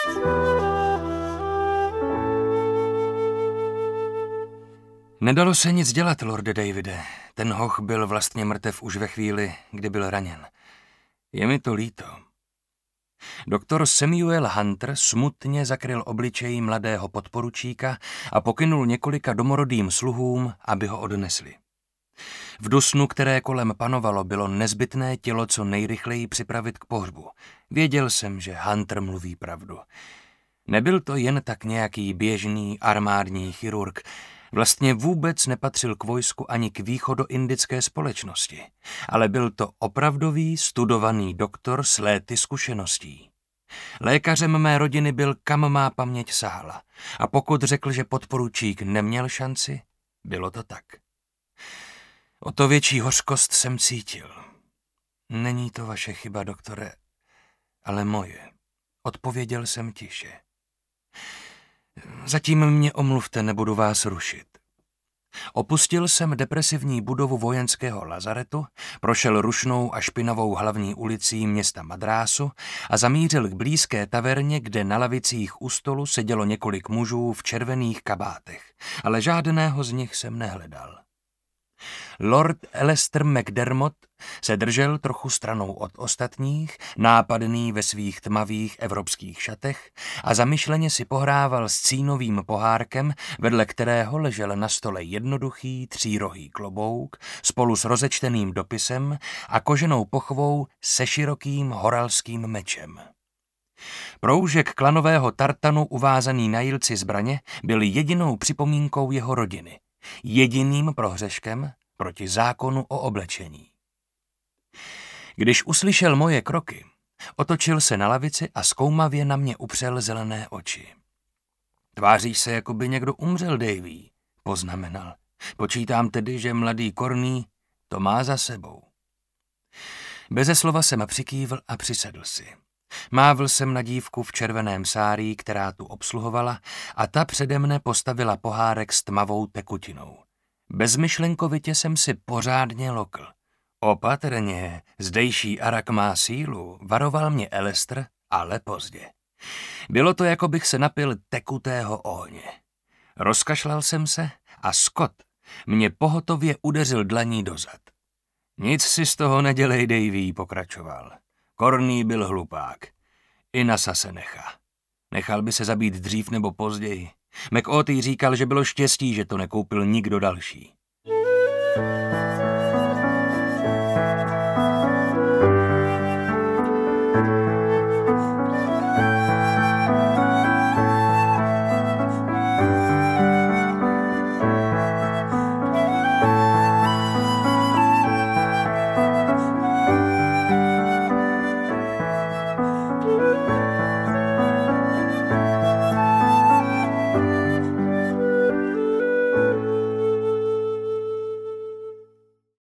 Nedalo se nic dělat, lorde Davide. Ten hoch byl vlastně mrtev už ve chvíli, kdy byl raněn. Je mi to líto. Doktor Samuel Hunter smutně zakryl obličej mladého podporučíka a pokynul několika domorodým sluhům, aby ho odnesli. V dusnu, které kolem panovalo, bylo nezbytné tělo co nejrychleji připravit k pohřbu. Věděl jsem, že Hunter mluví pravdu. Nebyl to jen tak nějaký běžný armádní chirurg. Vlastně vůbec nepatřil k vojsku ani k východoindické společnosti, ale byl to opravdový studovaný doktor s léty zkušeností. Lékařem mé rodiny byl, kam má paměť sahala, a pokud řekl, že podporučík neměl šanci, bylo to tak. O to větší hořkost jsem cítil. Není to vaše chyba, doktore, ale moje. Odpověděl jsem tiše. Zatím mě omluvte, nebudu vás rušit. Opustil jsem depresivní budovu vojenského lazaretu, prošel rušnou a špinavou hlavní ulicí města Madrásu a zamířil k blízké taverně, kde na lavicích u stolu sedělo několik mužů v červených kabátech, ale žádného z nich jsem nehledal. Lord Alistair McDermott se držel trochu stranou od ostatních, nápadný ve svých tmavých evropských šatech a zamyšleně si pohrával s cínovým pohárkem, vedle kterého ležel na stole jednoduchý třírohý klobouk spolu s rozečteným dopisem a koženou pochvou se širokým horalským mečem. Proužek klanového tartanu uvázaný na jílci zbraně byl jedinou připomínkou jeho rodiny, jediným prohřeškem proti zákonu o oblečení. Když uslyšel moje kroky, otočil se na lavici a zkoumavě na mě upřel zelené oči. Tváříš se, jako by někdo umřel, Davy, poznamenal. Počítám tedy, že mladý Korný to má za sebou. Beze slova jsem přikývl a přisedl si. Mávl jsem na dívku v červeném sárí, která tu obsluhovala, a ta přede mne postavila pohárek s tmavou tekutinou. Bezmyšlenkovitě jsem si pořádně lokl. Opatrně, zdejší arak má sílu, varoval mě Alistair, ale pozdě. Bylo to, jako bych se napil tekutého ohně. Rozkašlal jsem se a Scott mě pohotově udeřil dlaní dozad. Nic si z toho nedělej, Davy, pokračoval. Korný byl hlupák. I Nasa se nechá. Nechal by se zabít dřív nebo později. McAutey říkal, že bylo štěstí, že to nekoupil nikdo další.